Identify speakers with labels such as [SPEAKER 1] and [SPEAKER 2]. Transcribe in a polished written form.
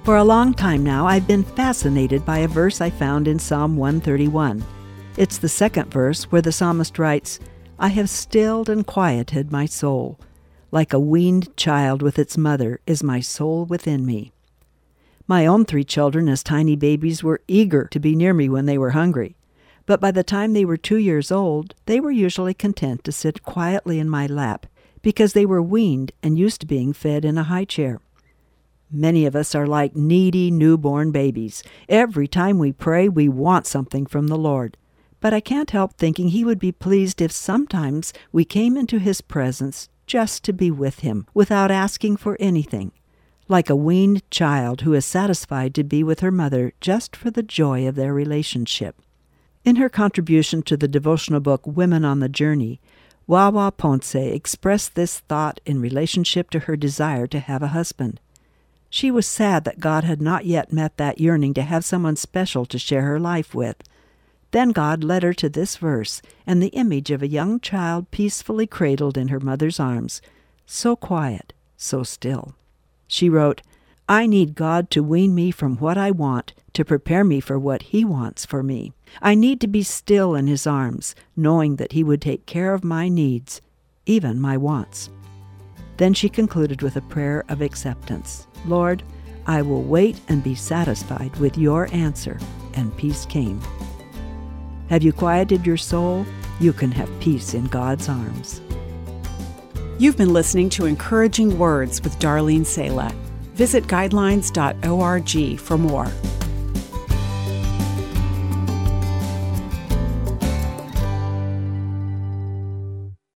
[SPEAKER 1] For a long time now, I've been fascinated by a verse I found in Psalm 131. It's the second verse where the psalmist writes, "I have stilled and quieted my soul. Like a weaned child with its mother is my soul within me." My own 3 children as tiny babies were eager to be near me when they were hungry. But by the time they were 2 years old, they were usually content to sit quietly in my lap because they were weaned and used to being fed in a high chair. Many of us are like needy newborn babies. Every time we pray, we want something from the Lord. But I can't help thinking He would be pleased if sometimes we came into His presence just to be with Him, without asking for anything, like a weaned child who is satisfied to be with her mother just for the joy of their relationship. In her contribution to the devotional book Women on the Journey, Wawa Ponce expressed this thought in relationship to her desire to have a husband. She was sad that God had not yet met that yearning to have someone special to share her life with. Then God led her to this verse and the image of a young child peacefully cradled in her mother's arms, so quiet, so still. She wrote, "I need God to wean me from what I want, to prepare me for what He wants for me. I need to be still in His arms, knowing that He would take care of my needs, even my wants." Then she concluded with a prayer of acceptance. "Lord, I will wait and be satisfied with your answer," and peace came. Have you quieted your soul? You can have peace in God's arms.
[SPEAKER 2] You've been listening to Encouraging Words with Darlene Sala. Visit guidelines.org for more.